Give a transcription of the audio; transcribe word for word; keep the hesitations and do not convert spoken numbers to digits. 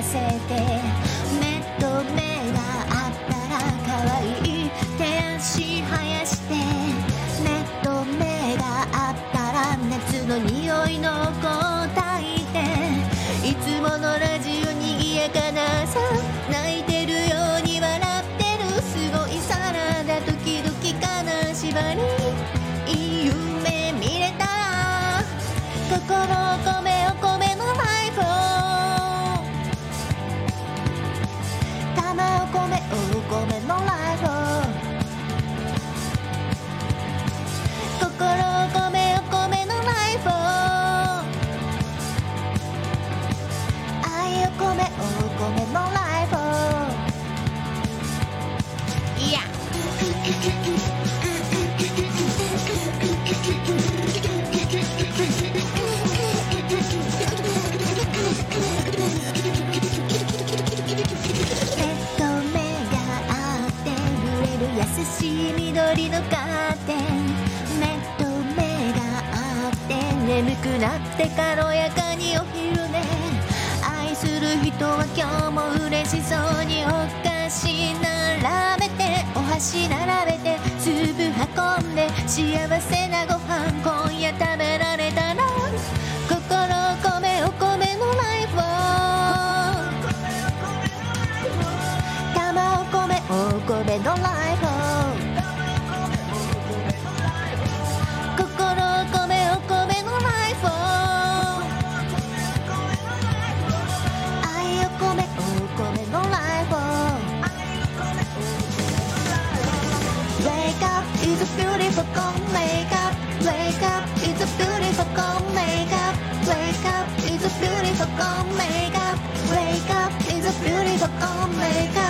せて、目と目があったら可愛い手足生やして、目と目があったら夏の匂いの答えて、いつものラジオにぎやかな朝、泣いてるように笑ってるすごいサラダ、時々金縛りいい夢見れたら、心を込めお米のライフを、玉を込めお米のライフを、心を込めお米のライフを、愛を込めお米のライフを、いや優しい緑のカーテン、目と目があって眠くなって軽やかにお昼寝、愛する人は今日も嬉しそうにお菓子並べて、お箸並べてスープ運んで、幸せなご飯今夜食べられたら、心を込めお米のライフを、玉を込めお米のライフを、心を込めお米のライフを、愛を込めお米のライフを、 Wake up, it's a beautiful cold wake up, wake up, it's a beautiful cold wake up, wake up, it's a beautiful cold wake up, wake up, it's a beautiful cold wake up.